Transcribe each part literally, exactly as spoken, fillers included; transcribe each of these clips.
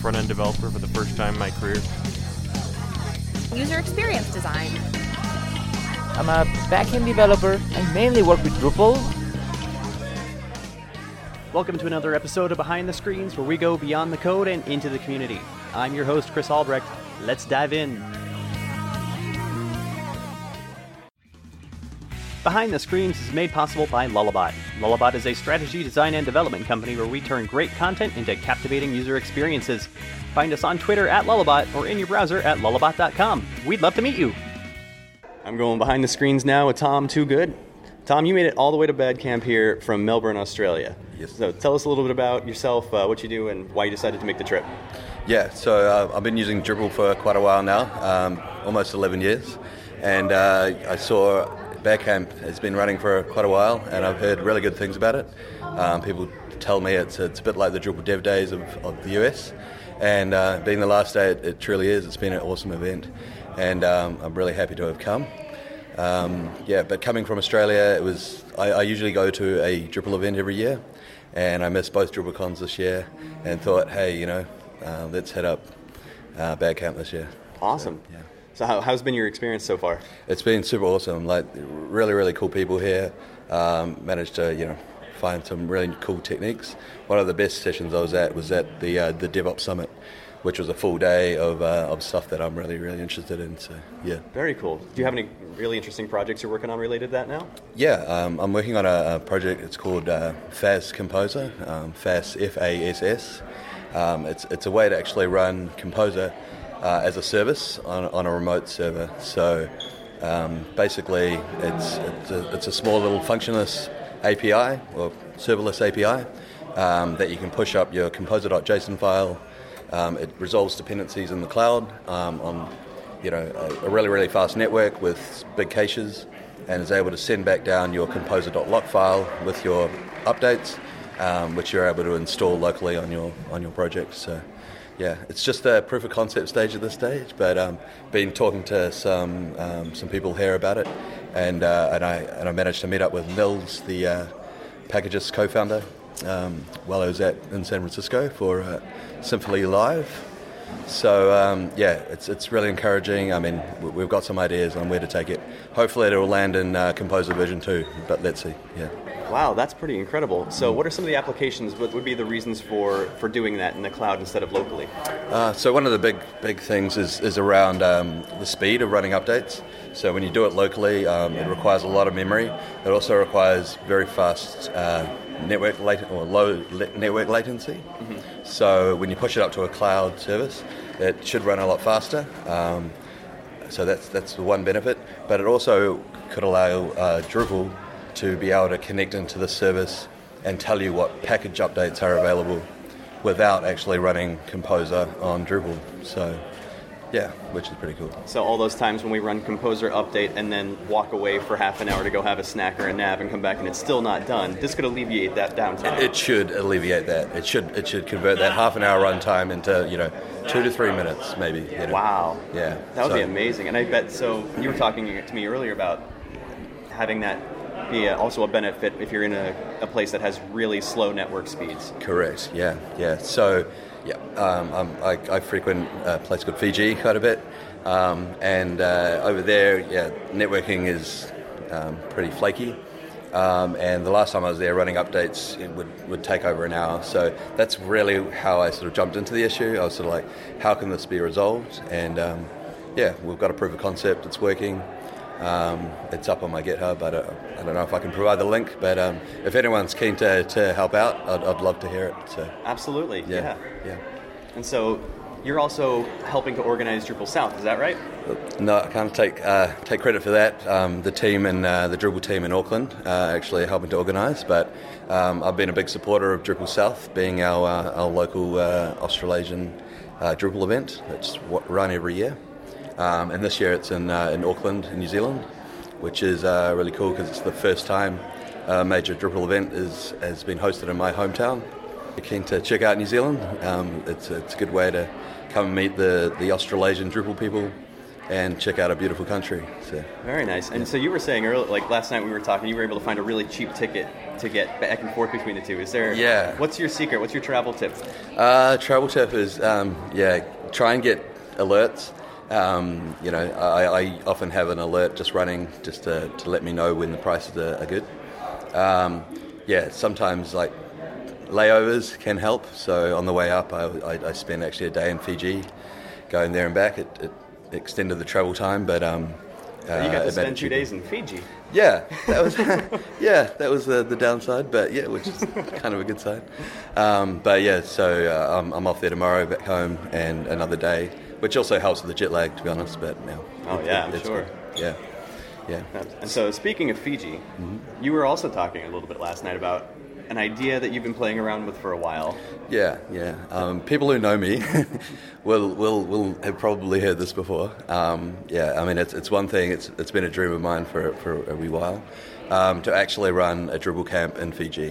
front-end developer for the first time in my career. User experience design. I'm a back-end developer. I mainly work with Drupal. Welcome to another episode of Behind the Screens, where we go beyond the code and into the community. I'm your host, Chris Albrecht. Let's dive in. Behind the Screens is made possible by Lullabot. Lullabot is a strategy, design, and development company where we turn great content into captivating user experiences. Find us on Twitter at Lullabot or in your browser at lullabot dot com. We'd love to meet you. I'm going behind the screens now with Tom Too Good. Tom, you made it all the way to Badcamp here from Melbourne, Australia. Yes. So tell us a little bit about yourself, uh, what you do, and why you decided to make the trip. Yeah, so uh, I've been using Drupal for quite a while now, um, almost eleven years. And uh, I saw Badcamp has been running for quite a while, and I've heard really good things about it. Um, people tell me it's it's a bit like the Drupal Dev Days of, of the U S. And uh, being the last day, it, it truly is. It's been an awesome event. And um, I'm really happy to have come. Um, yeah, but coming from Australia, it was. I, I usually go to a Drupal event every year, and I missed both DrupalCons this year, and thought, hey, you know, uh, let's head up uh, Badcamp this year. Awesome. So, yeah. So how, how's been your experience so far? It's been super awesome. Like really, really cool people here. Um, managed to, you know, find some really cool techniques. One of the best sessions I was at was at the uh, the DevOps Summit, which was a full day of uh, of stuff that I'm really, really interested in. So, yeah. Very cool. Do you have any really interesting projects you're working on related to that now? Yeah, um, I'm working on a, a project. It's called uh, Fast Composer, um, Fast F A S S. Um, it's it's a way to actually run Composer uh, as a service on, on a remote server. So um, basically, it's it's a, it's a small little functionless A P I or serverless A P I um, that you can push up your composer.json file. Um, it resolves dependencies in the cloud um, on, you know, a, a really, really fast network with big caches, and is able to send back down your composer.lock file with your updates, um, which you're able to install locally on your on your project. So, yeah, it's just a proof of concept stage at this stage, but um, been talking to some um, some people here about it, and uh, and I and I managed to meet up with Nils, the uh, Packages co-founder, um, while I was at in San Francisco for uh, Symphony Live. So um, yeah, it's it's really encouraging. I mean, we've got some ideas on where to take it. Hopefully, it'll land in uh, Composer version two, but let's see. Yeah. Wow, that's pretty incredible. So, what are some of the applications? What would be the reasons for, for doing that in the cloud instead of locally? Uh, so one of the big big things is is around um, the speed of running updates. So when you do it locally, um, it requires a lot of memory. It also requires very fast uh, network lat- or low le- network latency. Mm-hmm. So when you push it up to a cloud service, it should run a lot faster. Um, so that's that's the one benefit. But it also could allow uh, Drupal to be able to connect into the service and tell you what package updates are available without actually running Composer on Drupal. So, yeah, which is pretty cool. So all those times when we run Composer update and then walk away for half an hour to go have a snack or a nap and come back and it's still not done, this could alleviate that downtime. It, it should alleviate that. It should it should convert that half an hour runtime into, you know, two to three minutes maybe. You know. Wow. Yeah. That would so, be amazing. And I bet, so you were talking to me earlier about having that be a, also a benefit if you're in a, a place that has really slow network speeds. Correct, yeah, yeah. So, yeah, um, I'm, I, I frequent a place called Fiji quite a bit, um, and uh, over there, yeah, networking is um, pretty flaky, um, and the last time I was there running updates, it would, would take over an hour. So that's really how I sort of jumped into the issue. I was sort of like, how can this be resolved? And um, yeah, we've got a proof of concept, it's working. Um, it's up on my GitHub. I don't, I don't know if I can provide the link, but um, if anyone's keen to, to help out, I'd, I'd love to hear it. So absolutely, yeah. yeah, yeah. And so you're also helping to organize Drupal South, is that right? No, I can't take uh, take credit for that. Um, the team and uh, the Drupal team in Auckland are actually helping to organise, but um, I've been a big supporter of Drupal South, being our uh, our local uh, Australasian uh, Drupal event that's run every year. Um, and this year it's in uh, in Auckland, in New Zealand, which is uh, really cool because it's the first time a major Drupal event is has been hosted in my hometown. If you're keen to check out New Zealand, um, it's, it's a good way to come and meet the, the Australasian Drupal people and check out a beautiful country. So very nice. And so you were saying earlier, like last night we were talking, you were able to find a really cheap ticket to get back and forth between the two. Is there? Yeah. What's your secret? What's your travel tip? Uh, travel tip is um, yeah, try and get alerts. Um, you know, I, I often have an alert just running just to, to let me know when the prices are, are good. Um, yeah, sometimes like layovers can help. So on the way up, I, I, I spent actually a day in Fiji, going there and back. It, it extended the travel time, but um, uh, you got to it spend two days in Fiji. Yeah, that was yeah, that was the, the downside, but yeah, which is kind of a good side. Um, but yeah, so uh, I'm, I'm off there tomorrow, back home, and another day, which also helps with the jet lag, to be honest. But now, oh it, yeah, it, I'm sure. Good. Yeah, yeah. And so, speaking of Fiji, mm-hmm. you were also talking a little bit last night about an idea that you've been playing around with for a while. Yeah, yeah. Um, people who know me will will will have probably heard this before. Um, yeah, I mean it's it's one thing. It's it's been a dream of mine for for a wee while um, to actually run a Drupal camp in Fiji.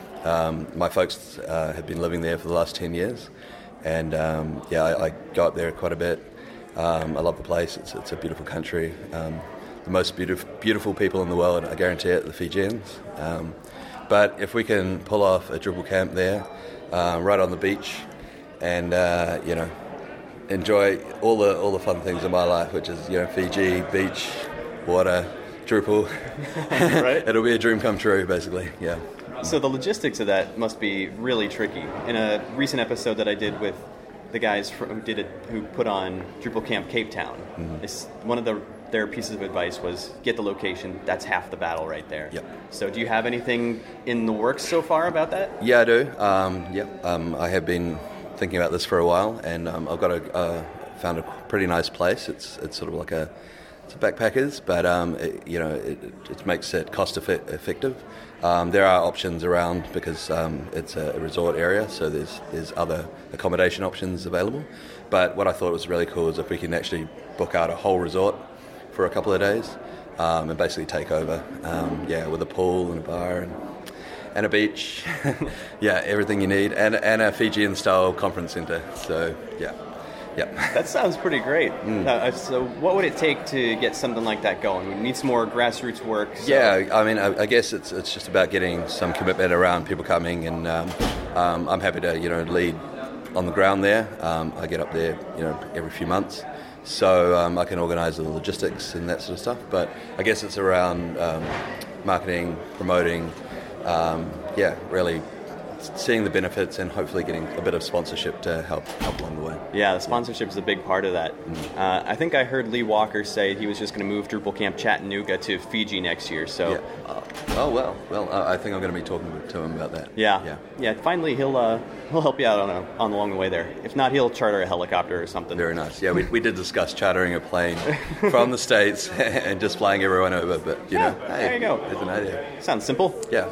Um, my folks uh, have been living there for the last ten years, and um, yeah, I, I go up there quite a bit. Um, I love the place. It's it's a beautiful country. Um, the most beautiful beautiful people in the world. I guarantee it. The Fijians. Um, But if we can pull off a Drupal camp there, uh, right on the beach, and uh, you know, enjoy all the all the fun things in my life, which is you know Fiji, beach, water, Drupal, right? It'll be a dream come true, basically. Yeah. So the logistics of that must be really tricky. In a recent episode that I did with the guys who did it, who put on Drupal Camp Cape Town, mm-hmm. it's one of the their pieces of advice was get the location. That's half the battle right there. Yep. So do you have anything in the works so far about that? Yeah, I do. Um, yeah, um, I have been thinking about this for a while, and um, I've got a uh, found a pretty nice place. It's it's sort of like a it's a backpackers, but um, it, you know it, it makes it cost effe- effective. Um, there are options around because um, it's a resort area, so there's there's other accommodation options available. But what I thought was really cool is if we can actually book out a whole resort for a couple of days um, and basically take over, um, yeah, with a pool and a bar and and a beach, yeah, everything you need, and and a Fijian style conference center. So yeah, yeah. That sounds pretty great. Mm. Uh, so what would it take to get something like that going? We need some more grassroots work. So. Yeah, I mean, I, I guess it's it's just about getting some commitment around people coming, and um, um, I'm happy to you know lead on the ground there. Um, I get up there you know every few months. So um, I can organise the logistics and that sort of stuff. But I guess it's around um, marketing, promoting, um, yeah, really seeing the benefits and hopefully getting a bit of sponsorship to help help along the way. Yeah, the sponsorship is a big part of that. Mm. Uh, I think I heard Lee Walker say he was just going to move Drupal Camp Chattanooga to Fiji next year. So, yeah. uh, oh well, well, uh, I think I'm going to be talking to him about that. Yeah, yeah, yeah. Finally, he'll uh, he'll help you out on a, on along the way there. If not, he'll charter a helicopter or something. Very nice. Yeah, we we did discuss chartering a plane from the States and just flying everyone over. But you yeah, know, hey, there you go. There's an idea. Sounds simple. Yeah.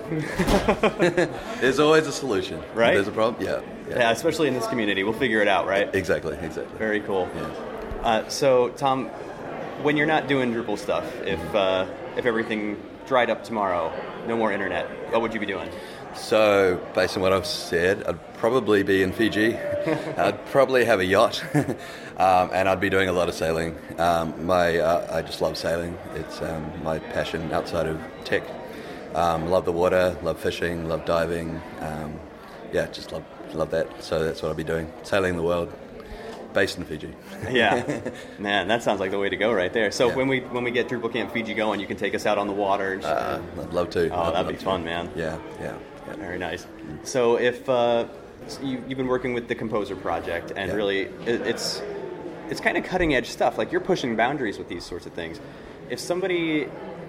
There's always a solution. Right. If there's a problem. Yeah, yeah. Yeah. Especially in this community, we'll figure it out. Right. Exactly. Exactly. Very cool. Yeah. Uh, so, Tom, when you're not doing Drupal stuff, if uh, if everything dried up tomorrow, no more internet, what would you be doing? So, based on what I've said, I'd probably be in Fiji. I'd probably have a yacht, um, and I'd be doing a lot of sailing. Um, my, uh, I just love sailing. It's um, my passion outside of tech. Um, love the water, love fishing, love diving. Um, yeah, just love love that. So that's what I'll be doing, sailing the world, based in Fiji. Yeah, man, that sounds like the way to go right there. So yeah. when we when we get Drupal Camp Fiji going, you can take us out on the water. And uh, I'd love to. Oh, I'd that'd love be to. fun, man. Yeah, yeah. yeah. Very nice. So if uh, so you, you've been working with the Composer project, and yeah. really it, it's it's kind of cutting edge stuff. Like you're pushing boundaries with these sorts of things. If somebody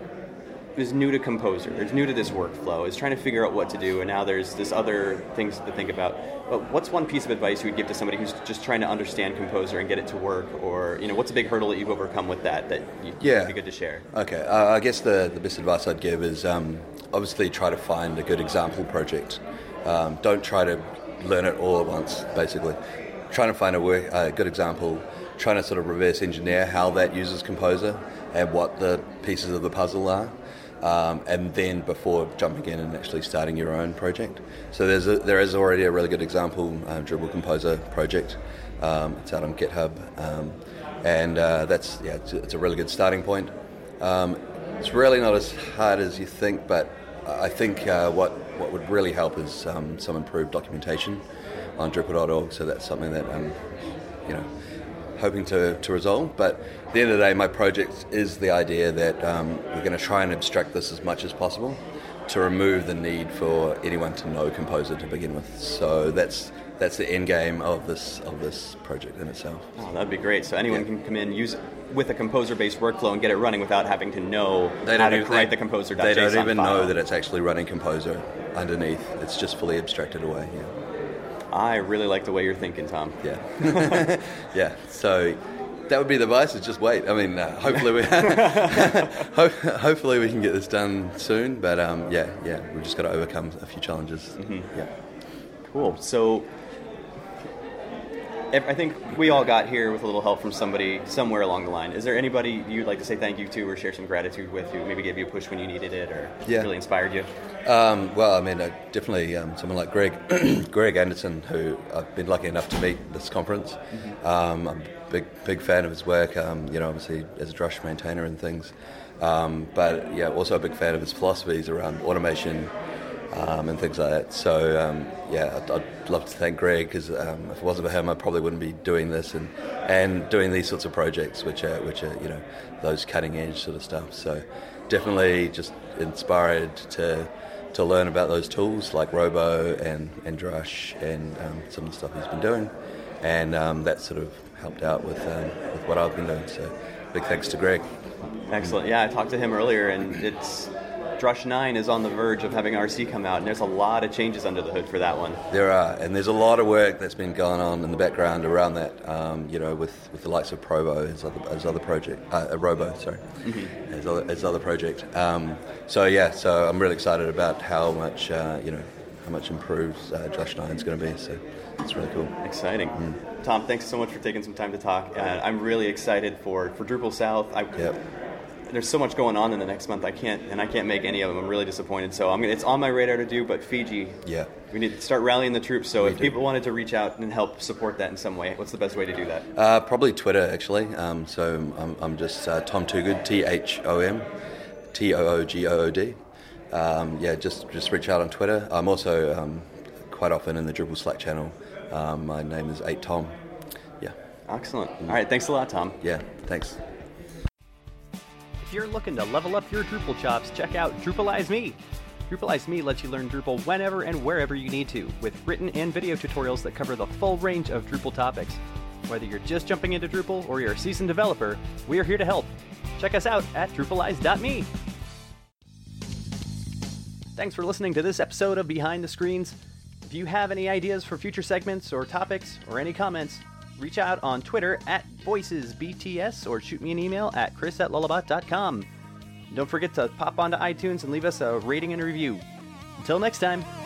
is new to Composer, is new to this workflow, is trying to figure out what to do, and now there's this other things to think about. But what's one piece of advice you would give to somebody who's just trying to understand Composer and get it to work, or you know, what's a big hurdle that you've overcome with that that you, yeah. would be good to share? Okay, uh, I guess the, the best advice I'd give is um, obviously try to find a good example project. Um, don't try to learn it all at once, basically. Trying to find a, work, a good example, trying to sort of reverse engineer how that uses Composer and what the pieces of the puzzle are. Um, and then before jumping in and actually starting your own project. So there's a, there is already a really good example, um, Drupal Composer project. Um, it's out on GitHub. Um, and uh, that's yeah, it's, it's a really good starting point. Um, it's really not as hard as you think, but I think uh, what what would really help is um, some improved documentation on Drupal dot org. So that's something that I'm, you know, hoping to, to resolve. But at the end of the day, my project is the idea that um, we're going to try and abstract this as much as possible to remove the need for anyone to know Composer to begin with. So that's that's the end game of this of this project in itself. Oh, that'd be great. So anyone yeah. can come in, use it with a Composer-based workflow and get it running without having to know they how don't to even, write they, the Composer dot J S O N They don't even file. know that it's actually running Composer underneath. It's just fully abstracted away. Yeah. I really like the way you're thinking, Tom. Yeah. yeah. So that would be the advice, is just wait. I mean, uh, hopefully we Ho- hopefully we can get this done soon. But um, yeah, yeah, we've just got to overcome a few challenges. Mm-hmm. Yeah. Cool. So I think we all got here with a little help from somebody somewhere along the line. Is there anybody you'd like to say thank you to or share some gratitude with who maybe gave you a push when you needed it or yeah. really inspired you? Um, well, I mean, uh, definitely um, someone like Greg, Greg Anderson, who I've been lucky enough to meet at this conference. Mm-hmm. Um, I'm a big, big fan of his work, um, you know, obviously as a Drush maintainer and things. Um, but yeah, also a big fan of his philosophies around automation, Um, and things like that. So um, yeah, I'd, I'd love to thank Greg, because um, if it wasn't for him, I probably wouldn't be doing this and and doing these sorts of projects, which are which are you know those cutting edge sort of stuff. So definitely just inspired to to learn about those tools like Robo and and Drush and um, some of the stuff he's been doing, and um, that sort of helped out with um, with what I've been doing. So big thanks to Greg. Excellent. Yeah, I talked to him earlier, and it's. Drush nine is on the verge of having R C come out, and there's a lot of changes under the hood for that one. There are, and there's a lot of work that's been going on in the background around that, um, you know, with, with the likes of Provo, his other, his other project, uh, Robo, sorry, mm-hmm. his, other, his other project. Um, so yeah, so I'm really excited about how much, uh, you know, how much improved uh, Drush nine is going to be, so it's really cool. Exciting. Mm. Tom, thanks so much for taking some time to talk. Uh, I'm really excited for, for Drupal South. I, yep. There's so much going on in the next month. I can't, and I can't make any of them. I'm really disappointed. So I'm gonna, it's on my radar to do. But Fiji, yeah, we need to start rallying the troops. So we if do. people wanted to reach out and help support that in some way, what's the best way to do that? Uh, probably Twitter, actually. Um, so I'm, I'm just uh, Tom Toogood, T H O M, T O O G O O D. Um, yeah, just just reach out on Twitter. I'm also um, quite often in the Drupal Slack channel. Um, my name is eight Tom. Yeah. Excellent. All right. Thanks a lot, Tom. Yeah. Thanks. If you're looking to level up your Drupal chops, check out Drupalize Me. Drupalize Me lets you learn Drupal whenever and wherever you need to, with written and video tutorials that cover the full range of Drupal topics. Whether you're just jumping into Drupal or you're a seasoned developer, we are here to help. Check us out at Drupalize dot me. Thanks for listening to this episode of Behind the Screens. If you have any ideas for future segments or topics or any comments, reach out on Twitter at VoicesBTS or shoot me an email at chris at lullabot dot com. Don't forget to pop onto iTunes and leave us a rating and review. Until next time.